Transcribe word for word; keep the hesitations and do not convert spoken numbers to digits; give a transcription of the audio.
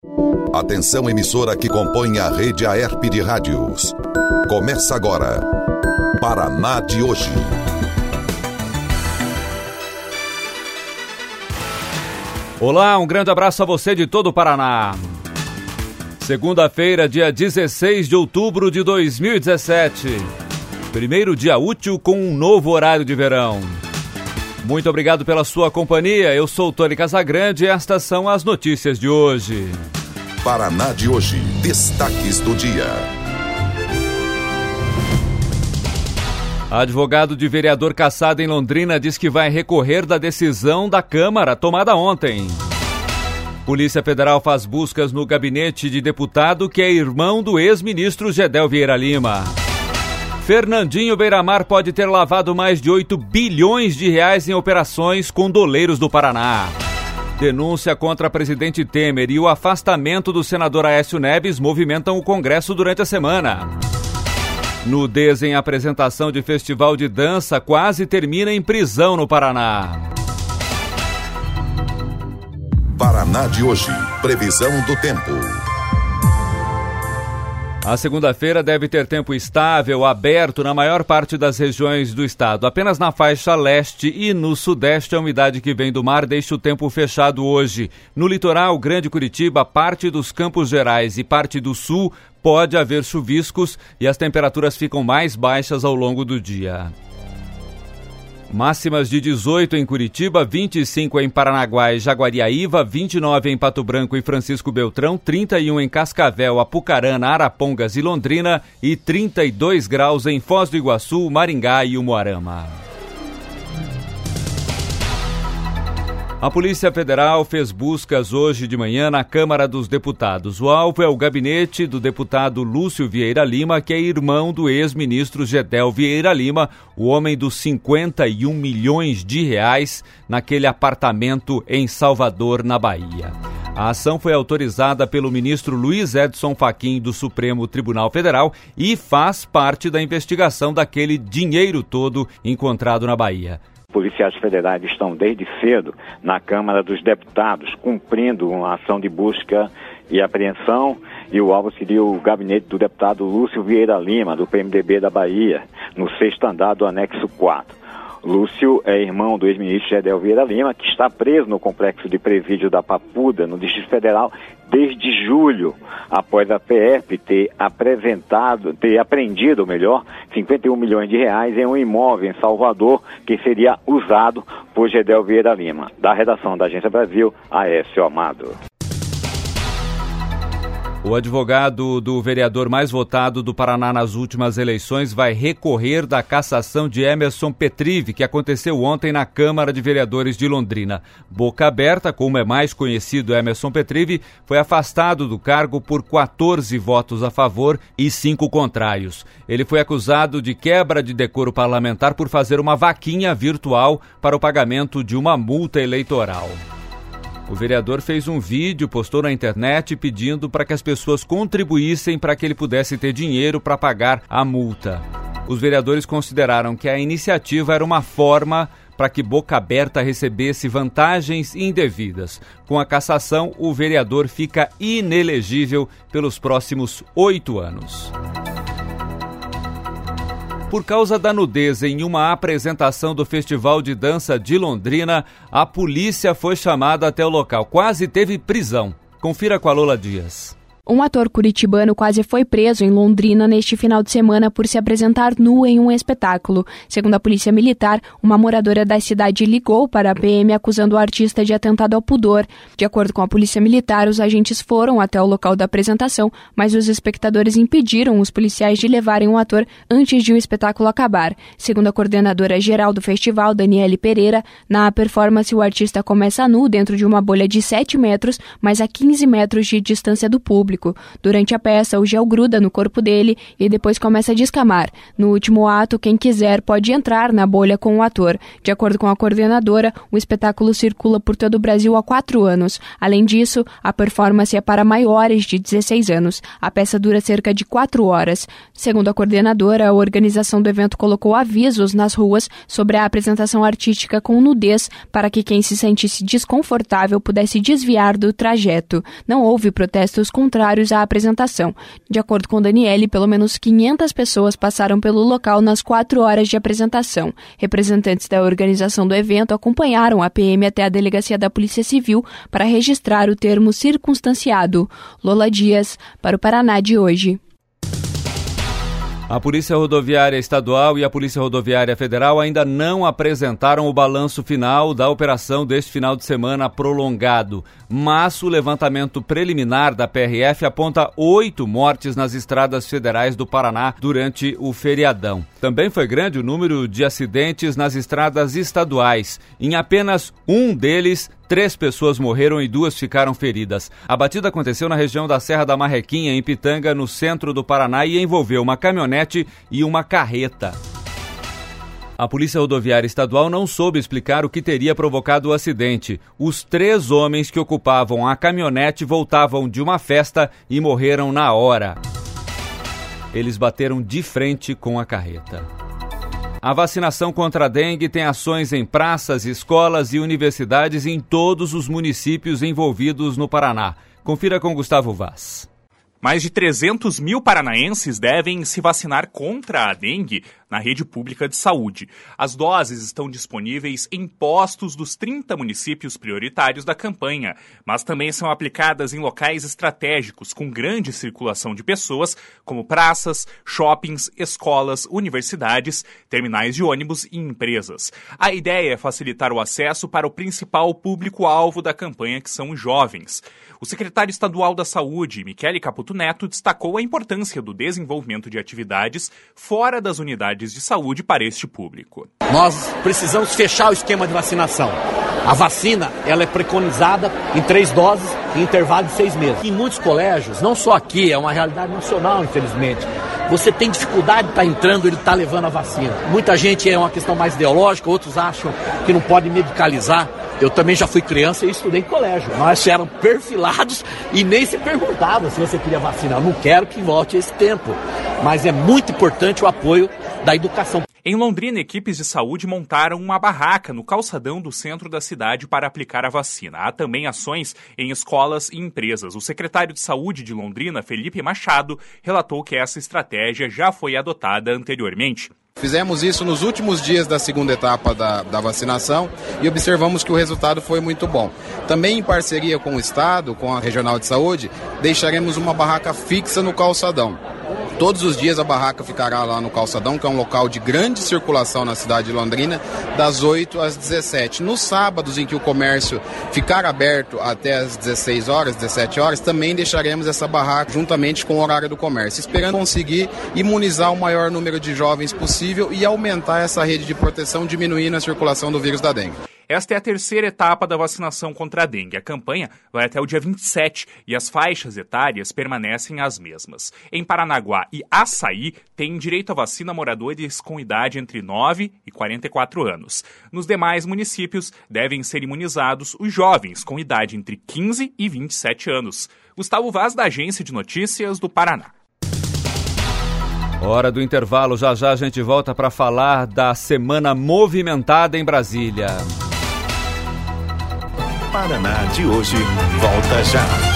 Atenção, emissora que compõe a rede Aerp de rádios. Começa agora, Paraná de hoje. Olá, um grande abraço a você de todo o Paraná. Segunda-feira, dia dezesseis de outubro de dois mil e dezessete. Primeiro dia útil com um novo horário de verão. Muito obrigado pela sua companhia. Eu sou o Tony Casagrande e estas são as notícias de hoje. Paraná de hoje. Destaques do dia. Advogado de vereador cassado em Londrina diz que vai recorrer da decisão da Câmara tomada ontem. Polícia Federal faz buscas no gabinete de deputado que é irmão do ex-ministro Gedel Vieira Lima. Fernandinho Beiramar pode ter lavado mais de oito bilhões de reais em operações com doleiros do Paraná. Denúncia contra presidente Temer e o afastamento do senador Aécio Neves movimentam o Congresso durante a semana. Nudez em apresentação de festival de dança quase termina em prisão no Paraná. Paraná de hoje. Previsão do tempo. A segunda-feira deve ter tempo estável, aberto na maior parte das regiões do estado. Apenas na faixa leste e no sudeste a umidade que vem do mar deixa o tempo fechado hoje. No litoral, Grande Curitiba, parte dos Campos Gerais e parte do sul pode haver chuviscos e as temperaturas ficam mais baixas ao longo do dia. Máximas de dezoito em Curitiba, vinte e cinco em Paranaguá e Jaguariaíva, vinte e nove em Pato Branco e Francisco Beltrão, trinta e um em Cascavel, Apucarana, Arapongas e Londrina e trinta e dois graus em Foz do Iguaçu, Maringá e Umuarama. A Polícia Federal fez buscas hoje de manhã na Câmara dos Deputados. O alvo é o gabinete do deputado Lúcio Vieira Lima, que é irmão do ex-ministro Gedel Vieira Lima, o homem dos cinquenta e um milhões de reais naquele apartamento em Salvador, na Bahia. A ação foi autorizada pelo ministro Luiz Edson Fachin do Supremo Tribunal Federal e faz parte da investigação daquele dinheiro todo encontrado na Bahia. Policiais federais estão desde cedo na Câmara dos Deputados, cumprindo uma ação de busca e apreensão, e o alvo seria o gabinete do deputado Lúcio Vieira Lima, do P M D B da Bahia, no sexto andar do anexo quatro. Lúcio é irmão do ex-ministro Gedel Vieira Lima, que está preso no complexo de presídio da Papuda, no Distrito Federal, desde julho, após a P F ter apresentado, ter apreendido, melhor, cinquenta e um milhões de reais em um imóvel em Salvador, que seria usado por Gedel Vieira Lima. Da redação da Agência Brasil, Aécio Amado. O advogado do vereador mais votado do Paraná nas últimas eleições vai recorrer da cassação de Emerson Petrive, que aconteceu ontem na Câmara de Vereadores de Londrina. Boca Aberta, como é mais conhecido Emerson Petrive, foi afastado do cargo por quatorze votos a favor e cinco contrários. Ele foi acusado de quebra de decoro parlamentar por fazer uma vaquinha virtual para o pagamento de uma multa eleitoral. O vereador fez um vídeo, postou na internet pedindo para que as pessoas contribuíssem para que ele pudesse ter dinheiro para pagar a multa. Os vereadores consideraram que a iniciativa era uma forma para que Boca Aberta recebesse vantagens indevidas. Com a cassação, o vereador fica inelegível pelos próximos oito anos. Por causa da nudez em uma apresentação do Festival de Dança de Londrina, a polícia foi chamada até o local. Quase teve prisão. Confira com a Lola Dias. Um ator curitibano quase foi preso em Londrina neste final de semana por se apresentar nu em um espetáculo. Segundo a Polícia Militar, uma moradora da cidade ligou para a P M acusando o artista de atentado ao pudor. De acordo com a Polícia Militar, os agentes foram até o local da apresentação, mas os espectadores impediram os policiais de levarem o ator antes de o espetáculo acabar. Segundo a coordenadora geral do festival, Daniele Pereira, na performance o artista começa nu dentro de uma bolha de sete metros, mas a quinze metros de distância do público. público. Durante a peça, o gel gruda no corpo dele e depois começa a descamar. No último ato, quem quiser pode entrar na bolha com o ator. De acordo com a coordenadora, o espetáculo circula por todo o Brasil há quatro anos. Além disso, a performance é para maiores de dezesseis anos. A peça dura cerca de quatro horas. Segundo a coordenadora, a organização do evento colocou avisos nas ruas sobre a apresentação artística com nudez para que quem se sentisse desconfortável pudesse desviar do trajeto. Não houve protestos contrários à apresentação. De acordo com Daniele, pelo menos quinhentas pessoas passaram pelo local nas quatro horas de apresentação. Representantes da organização do evento acompanharam a P M até a delegacia da Polícia Civil para registrar o termo circunstanciado. Lola Dias, para o Paraná de hoje. A Polícia Rodoviária Estadual e a Polícia Rodoviária Federal ainda não apresentaram o balanço final da operação deste final de semana prolongado, mas o levantamento preliminar da P R F aponta oito mortes nas estradas federais do Paraná durante o feriadão. Também foi grande o número de acidentes nas estradas estaduais. Em apenas um deles, três pessoas morreram e duas ficaram feridas. A batida aconteceu na região da Serra da Marrequinha, em Pitanga, no centro do Paraná, e envolveu uma caminhonete e uma carreta. A Polícia Rodoviária Estadual não soube explicar o que teria provocado o acidente. Os três homens que ocupavam a caminhonete voltavam de uma festa e morreram na hora. Eles bateram de frente com a carreta. A vacinação contra a dengue tem ações em praças, escolas e universidades em todos os municípios envolvidos no Paraná. Confira com Gustavo Vaz. Mais de trezentos mil paranaenses devem se vacinar contra a dengue na rede pública de saúde. As doses estão disponíveis em postos dos trinta municípios prioritários da campanha, mas também são aplicadas em locais estratégicos com grande circulação de pessoas, como praças, shoppings, escolas, universidades, terminais de ônibus e empresas. A ideia é facilitar o acesso para o principal público-alvo da campanha, que são os jovens. O secretário estadual da Saúde, Michele Caputo Neto, destacou a importância do desenvolvimento de atividades fora das unidades de saúde para este público. Nós precisamos fechar o esquema de vacinação. A vacina, ela é preconizada em três doses em intervalo de seis meses. Em muitos colégios, não só aqui, é uma realidade nacional, infelizmente, você tem dificuldade de estar entrando, ele está levando a vacina. Muita gente é uma questão mais ideológica, outros acham que não pode medicalizar. Eu também já fui criança e estudei em colégio. Nós éramos perfilados e nem se perguntava se você queria vacinar. Eu não quero que volte esse tempo, mas é muito importante o apoio da educação. Em Londrina, equipes de saúde montaram uma barraca no calçadão do centro da cidade para aplicar a vacina. Há também ações em escolas e empresas. O secretário de Saúde de Londrina, Felipe Machado, relatou que essa estratégia já foi adotada anteriormente. Fizemos isso nos últimos dias da segunda etapa da, da vacinação e observamos que o resultado foi muito bom. Também em parceria com o Estado, com a Regional de Saúde, deixaremos uma barraca fixa no calçadão. Todos os dias a barraca ficará lá no calçadão, que é um local de grande circulação na cidade de Londrina, das oito às dezessete. Nos sábados em que o comércio ficar aberto até às dezesseis horas, dezessete horas, também deixaremos essa barraca juntamente com o horário do comércio, esperando conseguir imunizar o maior número de jovens possível e aumentar essa rede de proteção, diminuindo a circulação do vírus da dengue. Esta é a terceira etapa da vacinação contra a dengue. A campanha vai até o dia vinte e sete e as faixas etárias permanecem as mesmas. Em Paranaguá e Açaí, têm direito à vacina moradores com idade entre nove e quarenta e quatro anos. Nos demais municípios, devem ser imunizados os jovens com idade entre quinze e vinte e sete anos. Gustavo Vaz, da Agência de Notícias do Paraná. Hora do intervalo, já já a gente volta para falar da semana movimentada em Brasília. Paraná de hoje volta já.